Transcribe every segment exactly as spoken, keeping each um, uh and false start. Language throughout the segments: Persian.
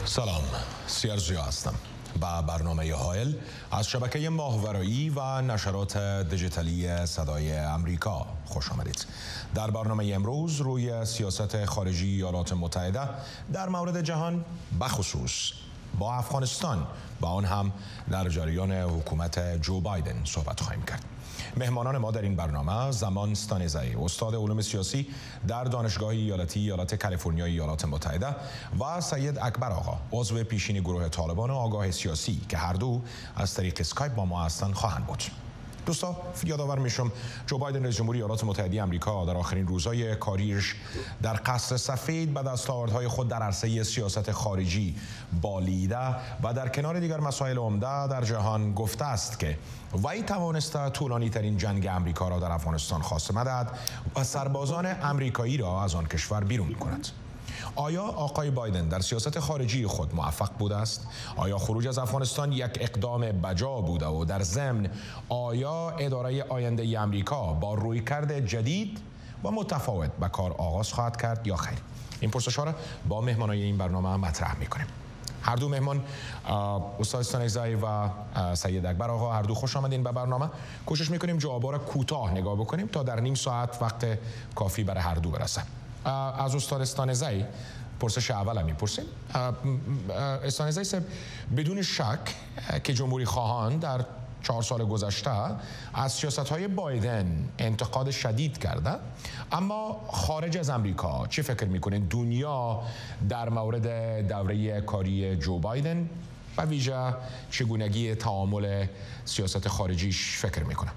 سلام، سیارزیا هستم با برنامه هایل از شبکه ماهواره‌ای و نشرات دیجیتالی صدای امریکا خوش آمدید. در برنامه امروز روی سیاست خارجی ایالات متحده در مورد جهان بخصوص با افغانستان و آن هم در جریان حکومت جو بایدن صحبت خواهیم کرد. مهمانان ما در این برنامه زمان ستانزی، استاد علوم سیاسی در دانشگاه ایالتی ایالت کالیفرنیا ایالات متحده و سید اکبر آقا، عضو پیشین گروه طالبان و آگاه سیاسی که هر دو از طریق اسکایپ با ما هستند خواهند بود. دوستا، یادآور میشم جو بایدن رئیس جمهوری ایالات متحده آمریکا در آخرین روزهای کاریش در قصر سفید به دستاوردهای خود در عرصه سیاست خارجی بالیده و در کنار دیگر مسائل عمده در جهان گفته است که وی توانسته طولانی ترین جنگ امریکا را در افغانستان خاتمه دهد و سربازان امریکایی را از آن کشور بیرون کند. آیا آقای بایدن در سیاست خارجی خود موفق بوده است؟ آیا خروج از افغانستان یک اقدام بجا بوده و در ضمن آیا اداره آینده ای آمریکا با رویکرد جدید و متفاوت به کار آغاز خواهد کرد یا خیر؟ این پرسش‌ها را با مهمانان این برنامه مطرح می‌کنیم. هر دو مهمان، استاد ستانزی و سید اکبر آقا، هر دو خوش آمدین به برنامه. کوشش می‌کنیم جوابا را کوتاه نگاه بکنیم تا در نیم ساعت وقت کافی برای هر دو برسه. از استاد استانزی پرسش اول هم میپرسیم. استانزی صاحب، بدون شک که جمهوری خواهان در چهار سال گذشته از سیاست‌های بایدن انتقاد شدید کرده، اما خارج از امریکا چی فکر میکنین دنیا در مورد دوره کاری جو بایدن و ویژه چگونگی تعامل سیاست خارجیش فکر میکنه؟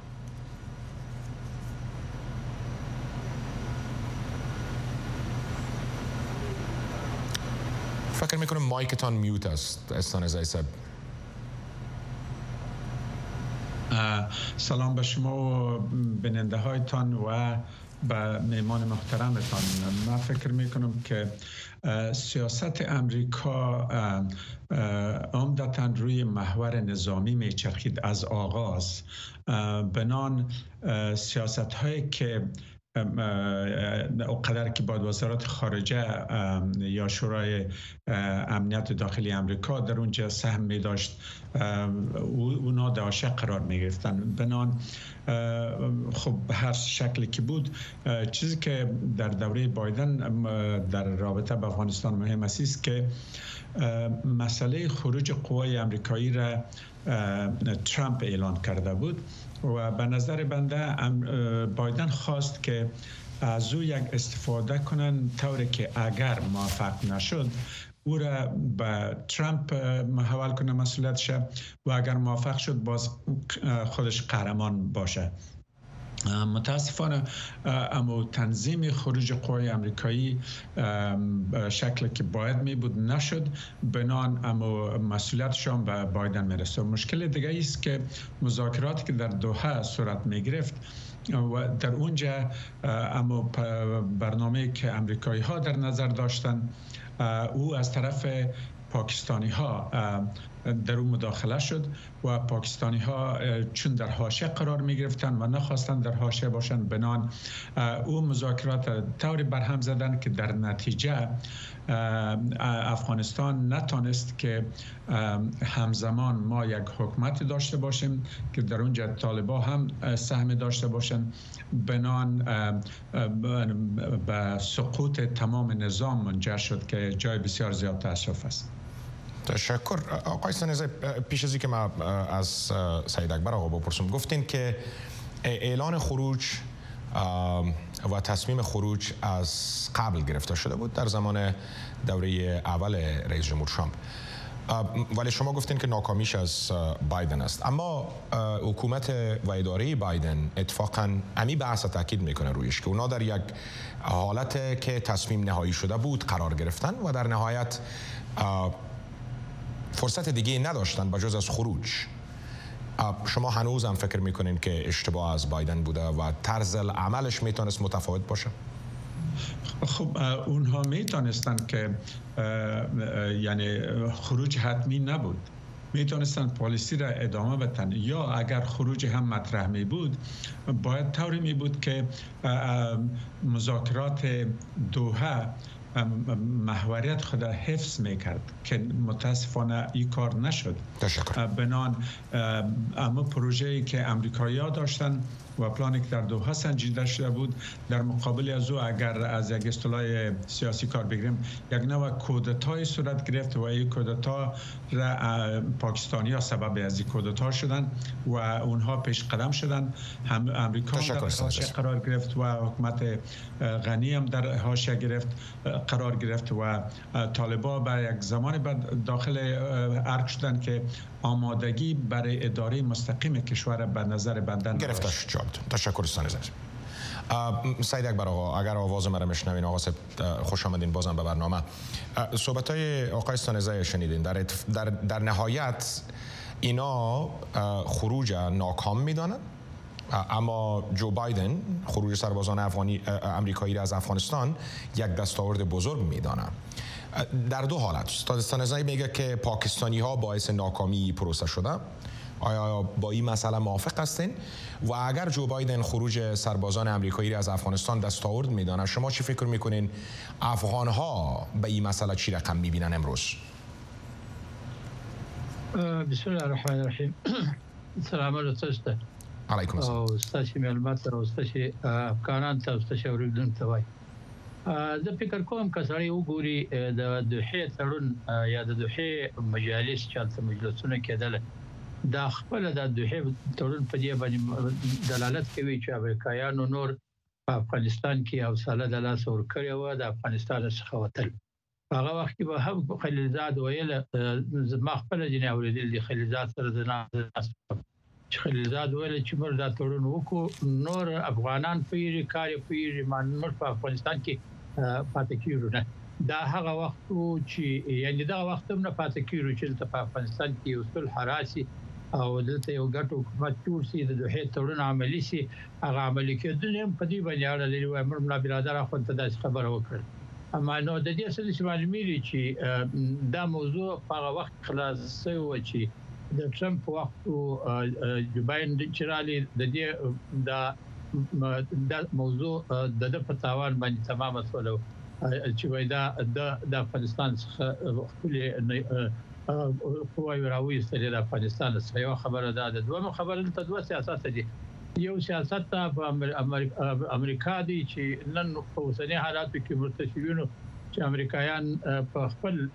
فکر میکنم مایکتان میوت است استانزی صاحب. سلام به شما و بیننده هایتان و به میهمان محترمتان. من فکر میکنم که سیاست امریکا عمدتاً روی محور نظامی میچرخید از آغاز، بنان سیاست هایی که اقدر که باید وزارت خارجه یا شورای امنیت داخلی امریکا در اونجا سهم می داشت، اونا داشه قرار می گرفتن. بنان خب هر شکلی که بود، چیزی که در دوره بایدن در رابطه با افغانستان مهم است که مسئله خروج قوای امریکایی را ترامپ اعلان کرده بود و به نظر بنده بایدن خواست که از او یک استفاده کنن طوری که اگر موفق نشد او را به ترامپ محول کنه مسئولیتش و اگر موفق شد باز خودش قهرمان باشه. متاسفانه اما تنظیم خروج قوای امریکایی شکلی که باید می بود نشد، بنان اما مسئولیتشان به بایدن میرسه. مشکل دیگه است که مذاکراتی که در دوحه صورت می گرفت و در اونجا اما برنامه که امریکایی ها در نظر داشتن، او از طرف پاکستانی ها در اون مداخله شد و پاکستانی ها چون در حاشیه قرار می گرفتن و نخواستن در حاشیه باشن، بنان او مذاکرات طوری برهم زدن که در نتیجه افغانستان نتونست که همزمان ما یک حکومت داشته باشیم که در اونجا طالبا هم سهم داشته باشن، بنان به سقوط تمام نظام منجر شد که جای بسیار زیاد تأسف است. تشکر. آقای ستانزی، پیش از اینکه ما از سید اکبر آقا بپرسم، گفتین که اعلان خروج و تصمیم خروج از قبل گرفته شده بود در زمان دوره اول رئیس جمهور ترامپ، ولی شما گفتین که ناکامیش از بایدن است. اما حکومت و اداره بایدن اتفاقاً امی بحث تاکید میکنه رویش که اونا در یک حالت که تصمیم نهایی شده بود قرار گرفتن و در نهایت فرصت دیگه نداشتن بجز از خروج. شما هنوز هم فکر میکنین که اشتباه از بایدن بوده و طرز عملش میتونست متفاوت باشه؟ خب اونها میتونستن که یعنی خروج حتمی نبود، میتونستن پالیسی را ادامه بدن، یا اگر خروج هم مطرح می بود باید طوری می بود که مذاکرات دوحه محوریت خود حفظ میکرد که متاسفانه این کار نشد. تشکر. بنان اما پروژه‌ای که امریکایی‌ها داشتن و پلانی که در دوحه سنجیده شده بود، در مقابل از او اگر از یک اصطلاح سیاسی کار بگیریم یک نوع کودتای صورت گرفت و این کودتا را پاکستانی‌ها سبب از این کودتا شدن و اونها پیش قدم شدن. هم امریکا در حاشیه قرار گرفت و حکومت غنی هم در حاشیه گرفت قرار گرفت و طالبان به یک زمان بعد داخل ارگ شدن که آمادگی برای اداره مستقیم کشور به نظر بندن گرفته شد. تشکر استان عزیز. سید اکبر آقا، اگر آواز مرا میشنوین، آقا خوش آمدین بازم به برنامه. صحبت‌های آقای استانزه شنیدین. در, در در نهایت اینا خروج ناکام میدانند، اما جو بایدن خروج سربازان افغانی امریکایی را از افغانستان یک دستاورد بزرگ میدانند. در دو حالت استاد استانزه میگه که پاکستانی ها باعث ناکامی پروسه شده. آیا با این مسئله موافق هستین؟ و اگر جو بایدن خروج سربازان امریکایی را از افغانستان دستاورد میدانه، شما چی فکر میکنین افغان ها به این مسئله چی رقم میبینن امروز؟ بسم الله الرحمن الرحیم. سلام علیکم. علیکم السلام. او ستاسو معلومات او ستاسو افغانان ته ستاسو اوریدونکو وای. زه فکر کوم که سړی وګوري د دوحې تړون یا د دوحې مجالس چې مجلسونه کېدل، دا خپل د دوحې تړون په دې باندې دلالت کوي چې امریکایانو نور په افغانستان کې حوصله د لاس ورکړې و د افغانستان څخه وتل. هغه وخت کې به هم خلیلزاد ویل، ما خپل جن اوریدل دي خلیلزاد سره د ناس چې خلیلزاد ویل چې موږ دا تړون وکړو، نور افغانان پیری کار پیری مانور په افغانستان کې پاتې کیږو نه. دا هغه وخت چې یعنی دا وخت هم نه پاتې کیږو چې په افغانستان کې یو صلح راسي او دلته یو ګټ حکومت جوړ شي، د دوحې تړون عملي شي. هغه عملي کېدل هم په دې باندې اړه لري. و امر ملا برادر اخوند ته داسې خبره وکړه. اما نو د دې سره چې معلومیږي چې دا موضوع په هغه وخت خلاص شوی چې د ټرمپ وخت جو بایدن چې رالي د دې دا دا موضوع د په تاوان باندې تمامه شوه چې وای دا د افغانستان څخه خپل قوای راوېستل د افغانستان څخه. یو خبره ده. د دوه خبره ته دوه سیاست دي. یو سیاست په امریکا دی چې نن په اوسنی حالاتو کې مرتشرینو چې امریکایان په خپل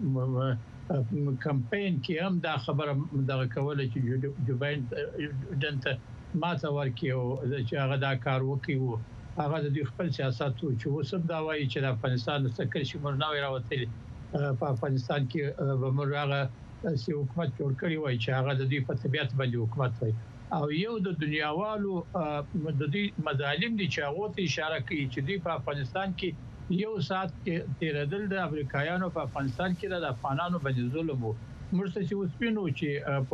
کمپاین کې هم دا خبره دغه کوله چې جو بایدن ته ماته ورکړي او چې هغه دا کار وکړي وو. هغه د خپل سیاست چې اوس هم دا وایي چې د افغانستان څخه شي مرناوي راوتلي په افغانستان کې به موږ هغه سي حکومت جوړ کړی وای چې هغه د دې په طبيعت باندې حکومت وای. او یو د دنیاوالو د دې مظالم دي چې هغه ته اشاره کوي چې د افغانستان کې یو سات کې تیرېدل د امریکایانو په افغانستان کې د افغانانو باندې ظلم وو. مرسته چې وسپینو چې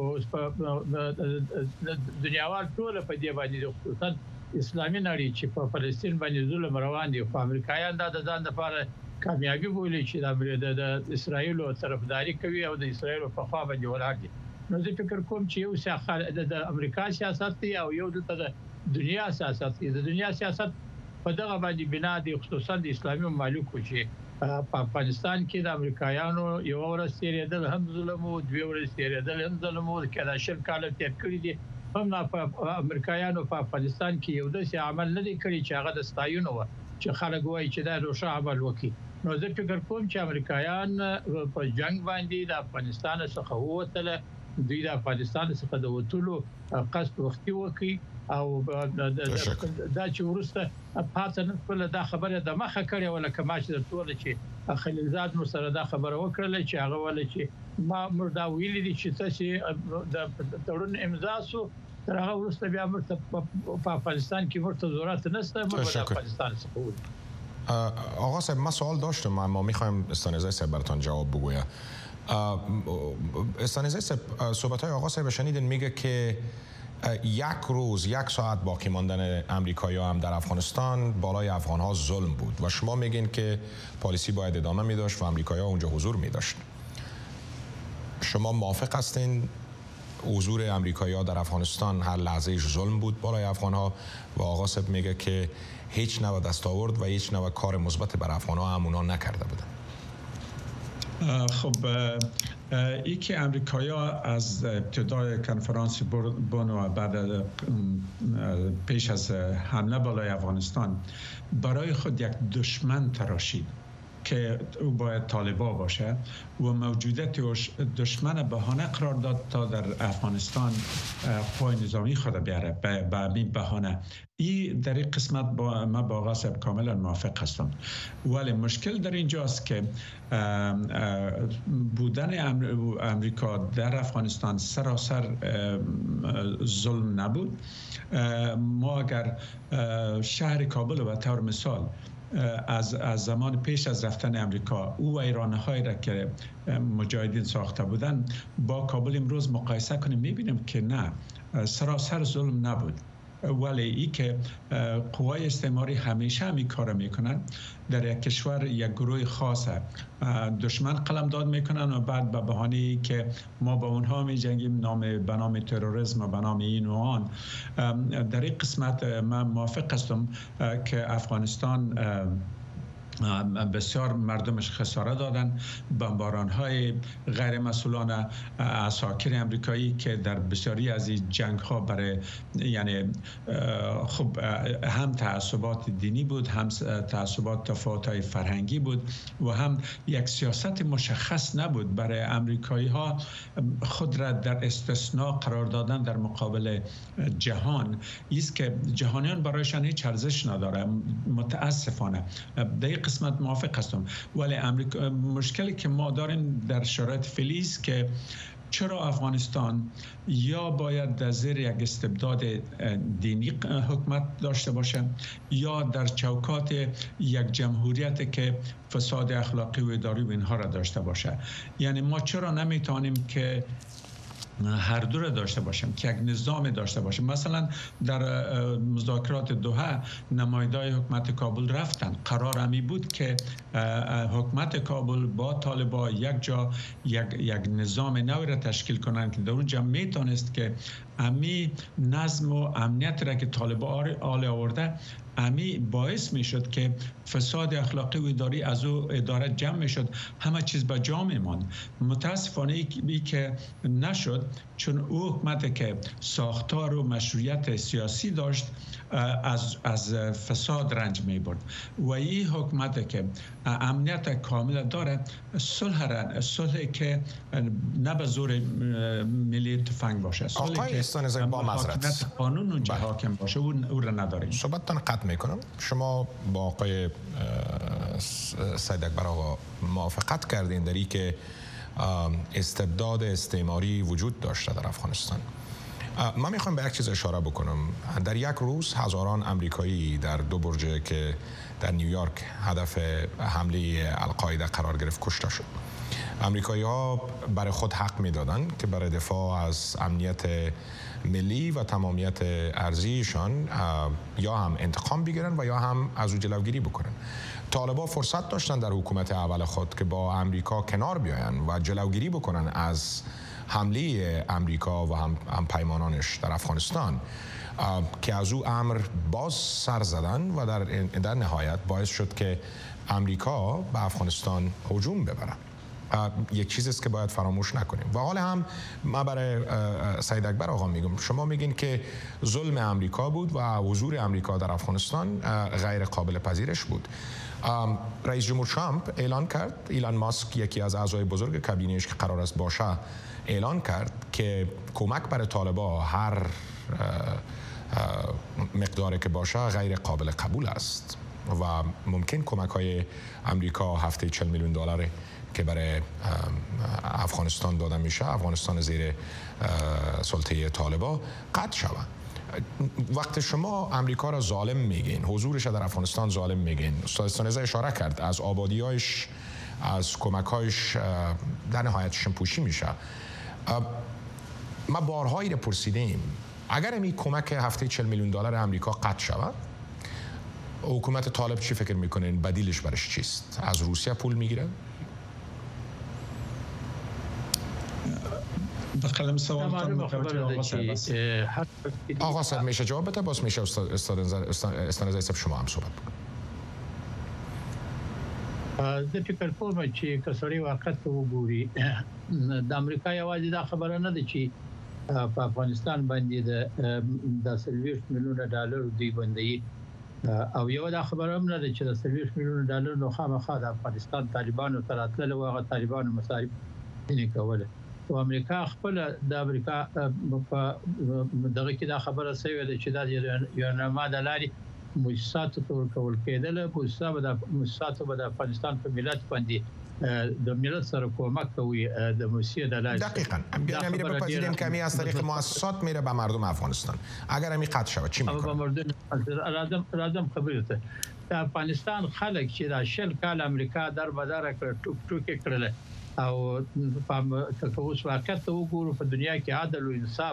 په دنیاوال ټول په دې باندې خصوصا اسلامي نړۍ چې په فلسطین باندې ظلم روان دي. په امریکایان دا د ځان لپاره کامیابی بولي چې د اسرایل او طرفداري کوي او د اسرایل په خوا باندې ولاړ دي. نو زه فکر کوم چې یو څه د امریکا سیاست دی او یو د دنیا سیاست دی. د دنیا سیاست په دغه باندې بنا دي، خصوصا د اسلامي ممالکو چې په افغانستان کې د امریکایانو یو ورځ تیرېدل هم ظلم او دوه ورځې تیرېدل هم ظلم او کله شل کال تیر کړی دي. هم په امریکایانو په افغانستان کې یو داسې عمل نه دی کړی چې هغه د ستایونو و چې خلک وایي چې دا روښه عمل وکړي. نو زه فکر کوم چې امریکایان په جنگ باندې د افغانستان څخه ووتل، دوی د افغانستان څخه د وټولو قصد وختي وکړي او دا چې ورسته پاتن خپل دا خبره د مخه کړې ولکه ما چې ټول چې خلیلزاد مو سره دا خبره وکړه چې هغه ول چې ما مردا ویل دي چې تاسو د تړون امضا سو تر هغه ورسته بیا مرته په افغانستان کې ورته ضرورت نشته مرته افغانستان څخه. آقا صاحب ما سوال داشتم، ما میخوایم استانزه صاحب براتون جواب بگویه. استانزه صاحب صحبت های آقا صاحب شنیدین میگه که یک روز یک ساعت باقی ماندن امریکایی هم در افغانستان بالای افغان ها ظلم بود و شما میگین که پالیسی باید ادامه میداشت و امریکایی ها اونجا حضور میداشت. شما موافق هستین حضور امریکایی‌ها در افغانستان هر لحظهش ظلم بود بالای افغان‌ها و آقا صاحب میگه که هیچ نوع دستاورد و هیچ نوع کار مثبت بر افغان‌ها همونا نکرده بودن. خب ای که امریکایی‌ها از ابتدای کنفرانس بن و بعد پیش از حمله بالای افغانستان برای خود یک دشمن تراشید که او باید طالبان باشه و موجودیت دشمن بهانه قرار داد تا در افغانستان قوای نظامی خود بیاره به این بهانه. این در این قسمت با ما با آقا صاحب کاملا موافق هستم، ولی مشکل در اینجاست که بودن امریکا در افغانستان سراسر ظلم نبود. ما اگر شهر کابل و طور مثال از از زمان پیش از رفتن امریکا او ویرانه‌هایی را که مجاهدین ساخته بودن با کابل امروز مقایسه کنیم میبینیم که نه، سراسر ظلم نبود. ولی ای که قوای استعماری همیشه همین کار میکنن، در یک کشور یک گروه خاصه دشمن قلمداد میکنن و بعد به بهانه ای که ما با اونها میجنگیم نام به نام تروریسم و به نام این و آن. در این قسمت من موافق هستم که افغانستان بسیار مردمش خسارت دادن. بمباران‌های غیر مسئولانه عساکر امریکایی که در بسیاری از این جنگ‌ها برای یعنی خب هم تعصبات دینی بود، هم تعصبات تفاوت‌های فرهنگی بود و هم یک سیاست مشخص نبود برای امریکایی‌ها خود را در استثناء قرار دادن در مقابل جهان. است که جهانیان برایشان هیچ ارزش نداره متاسفانه. در قسمت موافق هستم، ولی امریکا مشکلی که ما داریم در شرایط فعلی است که چرا افغانستان یا باید در زیر یک استبداد دینی حکومت داشته باشه یا در چوکات یک جمهوریت که فساد اخلاقی و اداری و اینها را داشته باشه. یعنی ما چرا نمیتونیم که هر دو را داشته باشیم، که یک نظام داشته باشیم؟ مثلا در مذاکرات دوحه نمایندگان حکومت کابل رفتن، قرار همی بود که حکومت کابل با طالبان یک جا یک, یک نظام نوی را تشکیل کنند که در اونجا میتونست که امی نظم و امنیت را که طالبان آل آورده امی باعث می شد که فساد اخلاقی و اداری از او اداره جمع می شد، همه چیز به جا می ماند. متاسفانه ای که نشد، چون او حکومت که ساختار و مشروعیت سیاسی داشت از از فساد رنج می برد و این حکومت که امنیت کامل داره صلح را صلح که نه به زور ملی تفنگ باشه، آقای استانزک با معذرت قانون اونجا حاکم باشه او را نداریم. صحبتتان قطع میکنم. شما با آقای سید اکبر آقا موافقت کردین در این که استبداد استعماری وجود داشته در افغانستان. من میخوام به یک چیز اشاره بکنم. در یک روز هزاران امریکایی در دو برج که در نیویورک هدف حمله القاعده قرار گرفت کشته شد. امریکایی ها برای خود حق میدادن که برای دفاع از امنیت ملی و تمامیت ارضیشان یا هم انتقام بگیرن و یا هم از او جلوگیری بکنن. طالبان فرصت داشتن در حکومت اول خود که با امریکا کنار بیاین و جلوگیری بکنن از حمله امریکا و هم, هم پیمانانش در افغانستان، که از او امر باز سر زدن و در, در نهایت باعث شد که امریکا به افغانستان هجوم ببره. یک چیزی است که باید فراموش نکنیم. و حالا هم من برای سید اکبر آقا میگم، شما میگین که ظلم امریکا بود و حضور امریکا در افغانستان غیر قابل پذیرش بود. رئیس جمهور ترامپ اعلان کرد، ایلان ماسک یکی از اعضای بزرگ کابینه‌اش که قرار است باشه اعلان کرد که کمک برای طالبان هر مقداری که باشه غیر قابل قبول است و ممکن کمک های امریکا هفته چهل میلیون دلار که برای افغانستان داده میشه، افغانستان زیر سلطه طالبان قطع شود. وقت شما امریکا را ظالم میگین، حضورش در افغانستان ظالم میگین، استاد استانزه اشاره کرد از آبادی‌هایش، از کمک‌هایش در نهایت شمپوشی میشه. ما بارهایی را پرسیدیم اگر این کمک هفته چهل میلیون دلار امریکا قطع شود، حکومت طالب چی فکر میکنین بدیلش برش چیست؟ از روسیه پول میگیره؟ بخلم سوالتان متوجه آقا صاحب آقا صاحب میشه جواب بده، باز میشه استاد استاد صاحب شما هم صحبت بکنید. د فکر کوم چې کسړی واقعیت وګوري د امریکا یوازې دا خبره نه ده چې په افغانستان باندې د سلويش میلیونه ډالر دی باندې او یو دا خبره هم نه ده چې د سلويش میلیونه ډالر نو خامخا د افغانستان طالبانو تر اتل او هغه طالبانو مصارف نه کوله او امریکا خپل د امریکا په دغه کې دا خبره سوي ده چې دا یو نامه د لاري مؤسسات تور کول کېدل مؤسسات د مؤسسات د افغانستان په ملت باندې د ملت سره کومک کوي د موسسه د لاري دقیقاً یعنی میره بپذیریم که همین از طریق مؤسسات میره به مردم افغانستان. اگر همین قطع شود چی میکنه؟ به مردم لازم لازم خبرته د افغانستان خلک چې د شل کال امریکا در بدر کړ ټوک ټوک کړل او په تکوس واقعیت وګورو په دنیا کې عدل او انصاف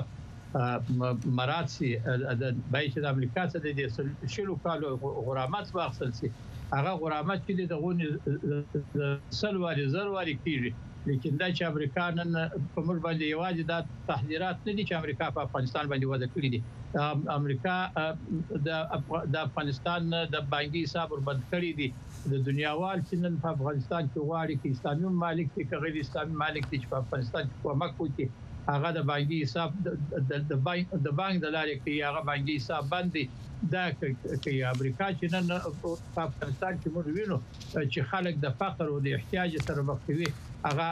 مراد سي د بایچ د امریکا څخه د شلو کالو غرامت واخصل سي هغه غرامت چې د غونې سلواري زرواري کیږي لیکن دا چې امریکا نن په موږ باندې یوازې د تحذيرات نه دي چې امریکا په افغانستان باندې وده کړی دي. امریکا د د افغانستان د بانکي حساب بند کړی دي د دنیاوال چې نن په افغانستان کې غواړي چې اسلامي ممالک کې غیر اسلامي ممالک چې په افغانستان کې کومک وکړي هغه د بانکي حساب د بانک د بانک د لارې کې هغه بانکي حساب باندې دا کې امریکا چې نن په افغانستان کې موږ وینو چې خلک د فقر او د احتیاج سره مخ دي هغه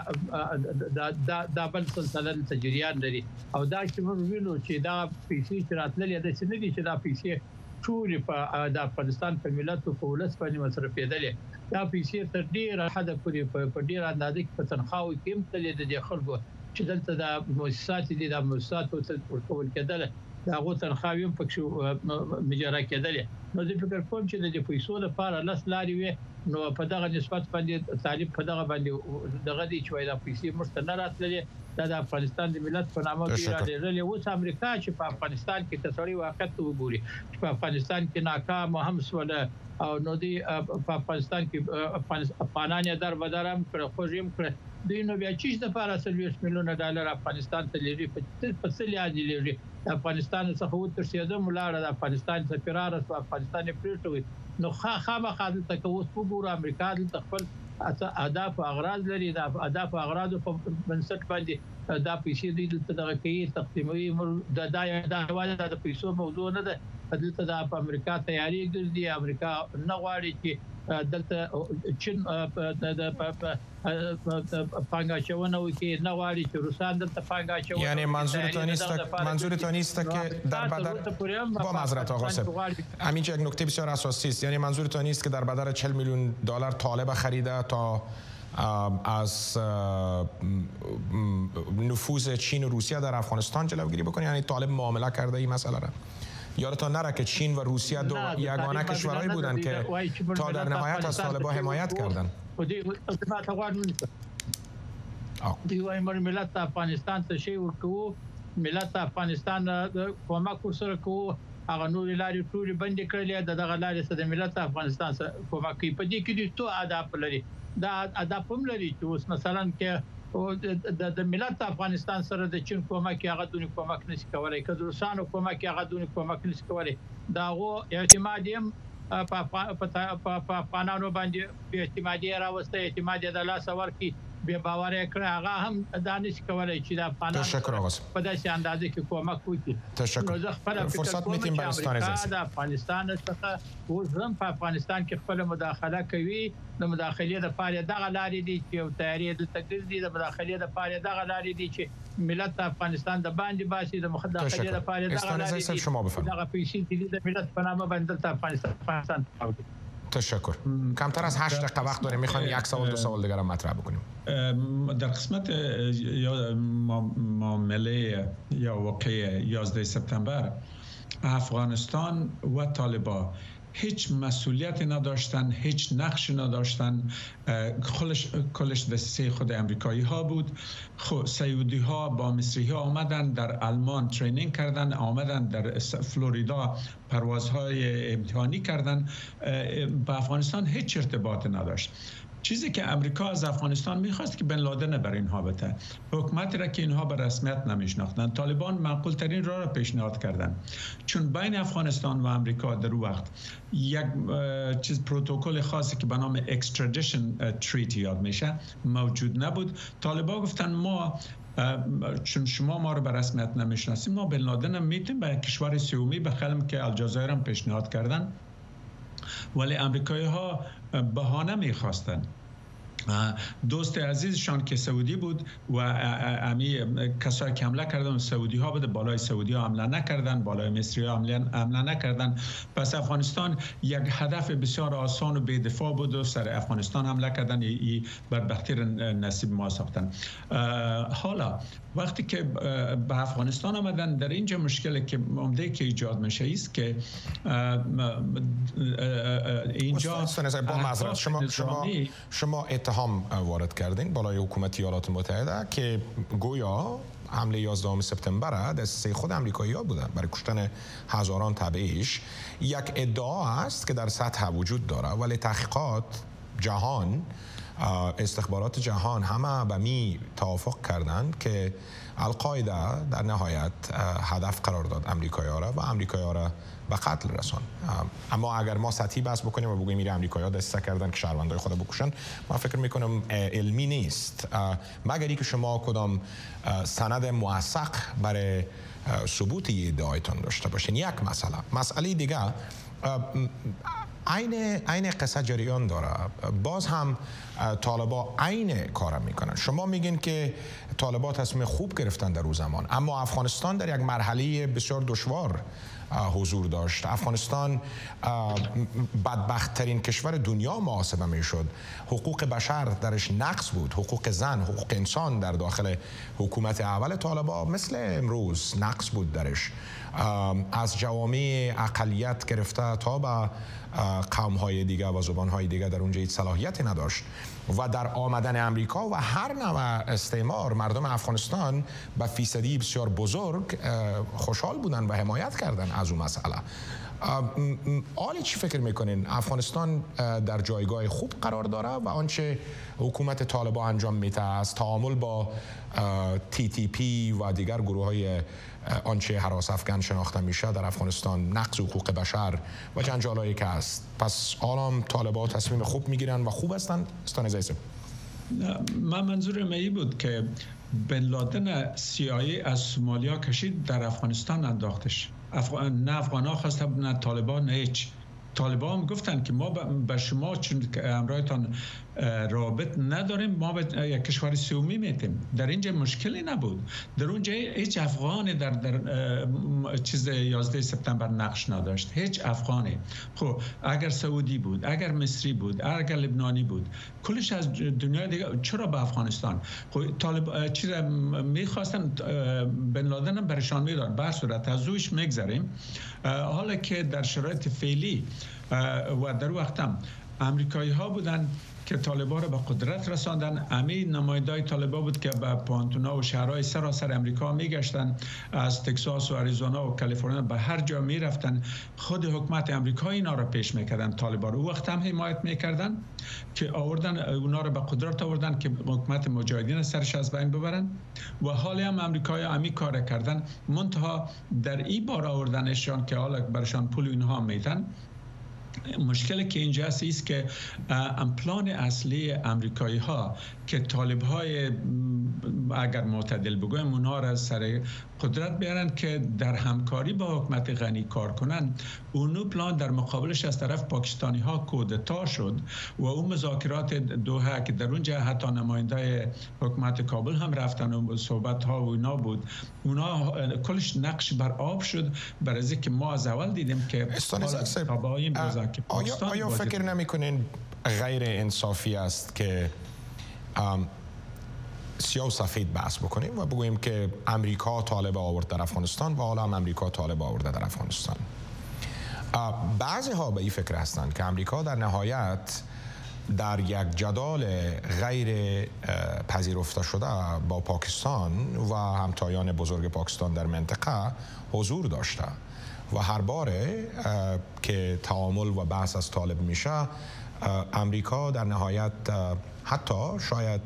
د د بل سلسله تجریان لري او دا چې موږ وینو چې دا پیسې چې راتللې د سند دي چې دا پیسې ټول په د افغانستان په ملت او په ولس باندې مصرفېدلې دا پیسې تر ډیره حد پورې په ډیره اندازه کې په تنخواو کې هم تللې د خلکو چې دلته د مؤسسات دي د مؤسسات او ورکول کېدل دا غو تنخواوي هم پکې مجرا کېدل. نو د فکر کوم چې د پیسو لپاره لاس لاري وي نو په دغه نسبت باندې طالب په دغه باندې دغه دي چې دا پیسې مرسته نه راتللې دا د افغانستان د ملت په نامه کې راځي اوس امریکا چې په افغانستان کې کسړی واقعیت وګوري چې په افغانستان کې ناکام هم سوله او نو دی په افغانستان کې افغانان در بدرم کړ خوږم کړ دوی نو بیا چې د لپاره سلويش میلیونه ډالر افغانستان ته لري په فصل یادي لري افغانستان څخه وتر سیده ملاړه د افغانستان څخه فرار او افغانستان پریټوي نو خامہ خاطر تکوس وګور امریکا د خپل اهداف او اغراض لري د اهداف او اغراض په بنسټ باندې دا پیسې د دغه کې تقسیموي د دایو د پیسو موضوع نه ده دلته د امریکا تیاری ګرځي امریکا نه غواړي چې دلته چین د پانګاچونه وکي نه غواړي چې روسان دلته پانګاچونه یعنی منظورتون است منظورتون است که در بدر با معذرت آقا صاحب همینجا یک نکته بسیار اساسی است یعنی منظورتون است که در بدر چهل میلیون دلار طالب خریده تا از نفوذ چین و روسیه در افغانستان جلوگیری بکنه یعنی طالب معامله کرده این مسئله را یادتان نره که چین و روسیه دو یگانه کشورهایی بودند که تا در نهایت از طالبان حمایت کردند. دی وای مر ملت افغانستان ته شی ورکو ملت افغانستان کومک سره کو هغه نور لاري ټول بند کړل د دغه لاري سره ملت افغانستان سره کومک په دې کې د تو ادب لري دا ادب هم لري چې اوس مثلا کې د ملت افغانستان سره د چین کومک هغه دونی کومک نشي کولای که د روسانو کومک هغه دونی کومک نشي کولای دا غو اعتماد هم په پانانو باندې اعتمادي راوسته اعتماد د لاس ورکی به باور کړه هغه هم دانش کولای چې د پانانو په داسې اندازه کې کومک وکړي. تشکر. فرصت میتیم برستان عزیز. د افغانستان څخه اوس په افغانستان کې خپل مداخله کوي د مداخلې د پاره دغه لارې دي چې تیاری د تګریز دي د مداخلې د پاره دغه لارې دي چې ملت افغانستان د باندې باسي د مداخلې د پاره دغه لارې دي دغه پیسې چې د ملت په نامه باندې افغانستان افغانستان تشکر. کمتر از هشت دقیقه وقت داریم میخوایم یک سوال دو سوال دیگر هم مطرح بکنیم. در قسمت معامله یا واقعه یازده سپتامبر افغانستان و طالبان هیچ مسئولیتی نداشتن هیچ نقشی نداشتن کلش کلش دسته خود امریکایی ها بود خود سعودی ها با مصری ها آمدن در آلمان ترینینگ کردن آمدن در فلوریدا پروازهای امتحانی کردن با افغانستان هیچ ارتباطی نداشت چیزی که امریکا از افغانستان میخواست که بن لادن بر اینها بده، حکومتی را که اینها به رسمیت نمیشناختند. طالبان معقول ترین راه را پیشنهاد کردند، چون بین افغانستان و امریکا در وقت یک چیز پروتکل خاصی که به نام اکسترادیشن تریتی یاد میشه موجود نبود. طالبان گفتن ما چون شما ما رو به رسمیت نمیشناسیم، ما بن لادن هم میتونیم به کشور سومی بخریم که الجزایر هم پیشنهاد کردن، ولی امریکایی ها بهانه میخواستن. دوست عزیزشان که سعودی بود و امی کسایی که حمله کردن سعودی ها بود، بالای سعودی ها حمله نکردن، بالای مصری ها حمله نکردن. پس افغانستان یک هدف بسیار آسان و بی دفاع بود و سر افغانستان حمله کردن، ای بدبختی نصیب ما ساختن. حالا وقتی که به افغانستان آمدن، در اینجا مشکلی که عمده که ایجاد میشه است که اینجا با معذرت شما شما شما اتهام وارد کردین بالای حکومت ایالات متحده که گویا حمله یازدهم سپتامبر دسته خود امریکایی‌ها بودن برای کشتن هزاران تبعیش. یک ادعا است که در سطح وجود داره، ولی تحقیقات جهان، استخبارات جهان همه به می توافق کردند که القاعده در نهایت هدف قرار داد امریکایی‌ها را و امریکایی‌ها را به قتل رسان. اما اگر ما سطحی بحث بکنیم و بگوییم میره امریکایی‌ها دسته کردن که شهروندای خود بکشن، ما فکر میکنم علمی نیست، مگر اینکه شما کدام سند موثق برای ثبوت این ادعایتان داشته باشین. یک مسئله مسئله دیگه عین عین قصه جریان داره، باز هم طالبا عین کارا میکنن. شما میگین که طالبا تصمیم خوب گرفتن در اون زمان، اما افغانستان در یک مرحله بسیار دشوار حضور داشت. افغانستان بدبخت ترین کشور دنیا محاسبه میشد، حقوق بشر درش نقص بود، حقوق زن، حقوق انسان در داخل حکومت اول طالبا مثل امروز نقص بود درش. از جوامع اقلیت گرفته تا به قوم‌های دیگه و زبان‌های دیگه در اونجا هیچ صلاحیتی نداشت و در آمدن امریکا و هر نوع استعمار مردم افغانستان به فیصدی بسیار بزرگ خوشحال بودن و حمایت کردن از اون مسئله. آلی چی فکر میکنین؟ افغانستان در جایگاه خوب قرار داره و آنچه حکومت طالبان انجام میده از تعامل با تی تی پی و دیگر گروه های آنچه هراس افغان شناخته میشه در افغانستان، نقض حقوق بشر و جنجالایی که است، پس آرام طالبان تصمیم خوب میگیرن و خوب هستن؟ استان زیسه من منظورم این بود که بن لادن سیایی از سومالیا کشید در افغانستان انداختش. افغان نه افغان ها خواستن نه طالبان نه هیچ. طالبان هم گفتن که ما به شما چون امرایتان رابط نداریم، ما به یک کشور سومی میتیم. در اینجا مشکلی نبود، در اونجا هیچ افغانی در در چیز یازده سپتامبر نقش نداشت، هیچ افغانی. خب اگر سعودی بود، اگر مصری بود، اگر لبنانی بود، کلش از دنیا دیگه چرا به افغانستان؟ خب طالب چیز میخواستن بن لادن هم برشان میداد. به صورت از روش میگذریم. حالا که در شرایط فعلی و در وقت هم امریکایی ها بودن که طالبان را به قدرت رساندن. امی نمایندای طالبان بود که به پانتونا و شهرهای سراسر امریکا میگشتن، از تکساس و آریزونا و کالیفرنیا به هر جا میرفتن. خود حکومت امریکا اینا را پیش میکردن، طالبان رو وقت هم حمایت میکردن که آوردن اونا را به قدرت آوردن که حکومت مجاهدین سرش از بین ببرن و حالی هم امریکایی امی کار کردن. منتها در این بار آوردنشان که حالا برشان پول اینها میدن، مشکلی که اینجا است که پلان اصلی امریکایی ها که طالب های اگر معتدل بگویم اونها را سر قدرت بیارن که در همکاری با حکومت غنی کار کنن، اونو پلان در مقابلش از طرف پاکستانی ها کودتا شد و اون مذاکرات دوحه که در اونجا حتی نماینده حکومت کابل هم رفتن و صحبت ها و اینا بود، اونا کلش نقش بر آب شد. برای از که ما از اول دیدیم که آیا, آیا فکر نمی کنین غیر انصافی است که سیاه و سفید بحث بکنیم و بگوییم که امریکا طالب آورد در افغانستان و حالا هم امریکا طالب آورده در افغانستان؟ بعضی ها به این فکر هستند که امریکا در نهایت در یک جدال غیر پذیرفته شده با پاکستان و همتایان بزرگ پاکستان در منطقه حضور داشته و هر باره که تعامل و بحث از طالب میشه امریکا در نهایت حتی شاید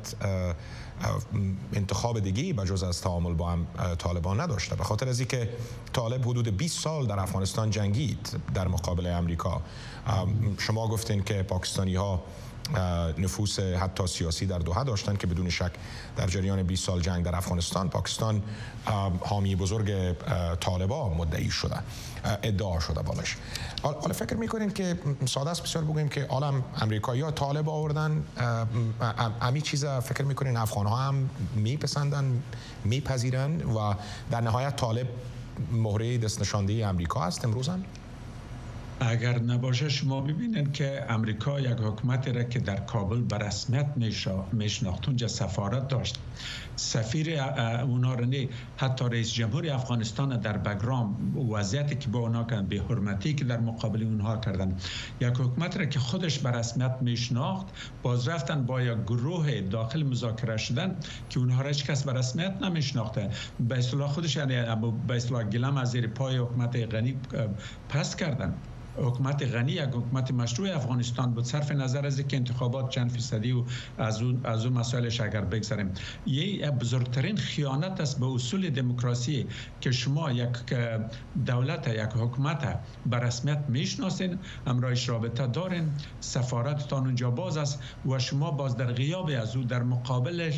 انتخاب دیگه‌ای به جز از تعامل با طالبان نداشته، به خاطر از اینکه طالب حدود بیست سال در افغانستان جنگید در مقابل امریکا. شما گفتین که پاکستانی ها نفوذ حتی سیاسی در دوحه داشتن که بدون شک در جریان بیست سال جنگ در افغانستان پاکستان حامی بزرگ طالبان مدعی شده، ادعا شده بالش. حالا فکر میکنین که ساده است بسیار بگوییم که عالم امریکایی‌ها طالب آوردن، امی چیزا فکر میکنین افغان ها هم میپسندن، میپذیرن و در نهایت طالب مهره دست نشانده امریکا است امروز هم؟ اگر نباشه شما ببینید که امریکا یک حکومتی را که در کابل به رسمیت میشناخت، اونجا سفارت داشت، سفیر اونا را نه، حتی رئیس جمهور افغانستان در بگرام وضعیتی که با اونا کردن، به حرمتی که در مقابل اونها کردن، یک حکومت را که خودش به رسمیت میشناخت باز رفتن با یک گروه داخل مذاکره شدن که اونها را هیچ کس به رسمیت نمیشناخته، به اصطلاح خودش یعنی به اصطلاح گلم از زیر پای حکومت غنی پس کردن. حکومت غنی یک حکومت مشروع افغانستان بود، صرف نظر از اینکه انتخابات چند فیصدی و از اون از اون مسائلش اگر بگذاریم، یه بزرگترین خیانت است به اصول دموکراسی که شما یک دولت، یک حکومت به رسمیت میشناسین، امرایش رابطه دارین، سفارتتان اونجا باز است و شما باز در غیاب از او در مقابل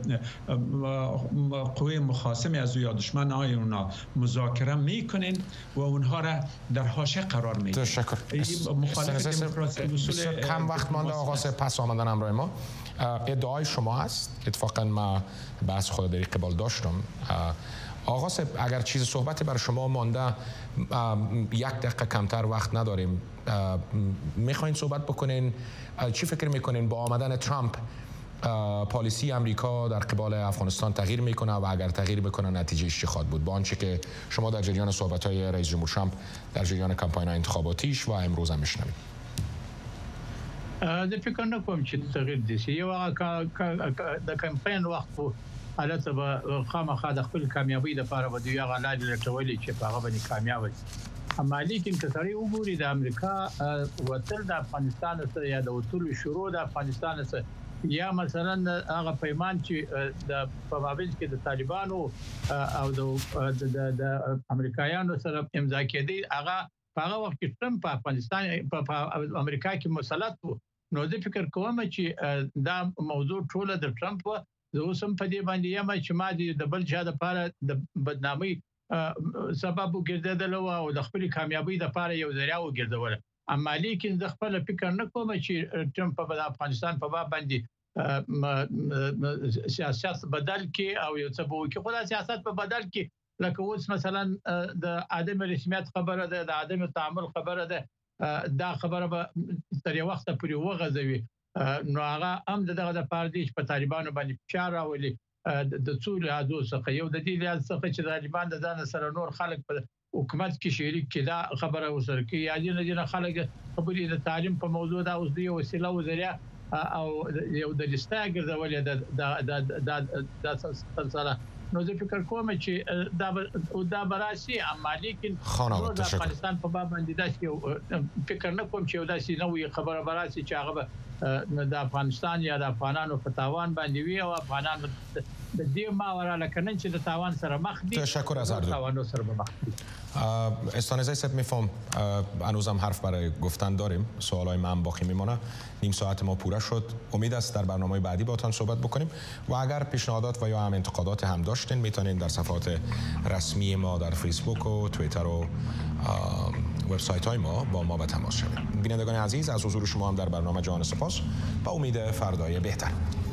قوه مخاصم از او یا دشمن های اونا مذاکره میکنین و اونها را در حاشیه قرار میدین. تشکر. کم وقت مانده آغاز پس آمدن همراه ما. ادعای شما هست، اتفاقا ما بحث خود در قبال داشتم. آغاز اگر چیز صحبتی برای شما مانده، یک دقیقه کمتر وقت نداریم، میخواین صحبت بکنین چی فکر میکنین با آمدن ترامپ پالیسی امریکا در قبال افغانستان تغییر میکنه و اگر تغییر بکنه نتیجهش چی خواهد بود با آنچه که شما در جریان صحبت‌های رئیس جمهور ترامپ در جریان کمپاین انتخاباتیش و امروز هم میشنوید؟ د فکر نکوم چې تغییر دي شي. یو د کمپاین وخت په حالت به خامخا د خپل کامیابی لپاره به دوی هغه لارې لټولې چې په هغه باندې کامیاب وي. اما لیکن که سړی وګوري د امریکا وتل د افغانستان سره یا د وتلو شروع د افغانستان سره یا مثلا هغه پیمان چې د په مابین کې د طالبانو او د د امریکایانو سره امضا کېدی، هغه په هغه وخت کې ترامپ په افغانستان په امریکا کې مسلط و. نو زه فکر کوم چې دا موضوع ټوله د ترامپ و. زه اوس هم په دې باندې یم چې ما د بل چا لپاره د بدنامۍ سبب وګرځېدل او د خپل کامیابی لپاره یو ذریعہ وګرځول. اما لیکن زه خپل فکر نه کوم چې ترامپ په افغانستان په باب باندې سیاست بدل کې او یو څه به وکړي. خو دا سیاست په بدل کې لکه اوس مثلا د عدم رسمیت خبره ده، د عدم تعامل خبره ده، دا خبره به تر یو وخت پورې وغځوي. نو هغه هم دغه د پاردیش په طالبانو باندې فشار راولي د څو لحاظو څخه. یو د دې لحاظ څخه چې طالبان د ځان سره نور خلک په حکومت کې شریک کې دا خبره وسره کې یا دې نه خلک خبرې د تعلیم په موضوع دا اوس دی وسیله و ذریعہ او یو د لسته ګرځولې د د د سلسله. نو زه فکر کوم چې دا دا براسي، اما لیکن د افغانستان په باب باندې دا فکر نه کوم چې یو داسې نوې خبره براسي چې هغه د افغانستان یا د افغانانو په تاوان باندې وي او افغانان د دې ماوره لکنن چې د تاوان سره مخ دي. تشکر از هر دو. تاوان سره مخ دي. استانزه سپ میفهم هنوزم حرف برای گفتن داریم، سوالای من باقی میمونه. نیم ساعت ما پوره شد. امید است در برنامه بعدی باهاتون صحبت بکنیم و اگر پیشنهادات و یا هم انتقادات هم داشتین میتونین در صفحات رسمی ما در فیسبوک و توییتر و وبسایت های ما با ما به تماس شوید. بینندگان عزیز از حضور شما هم در برنامه جهان سپاس، با امید فردای بهتر.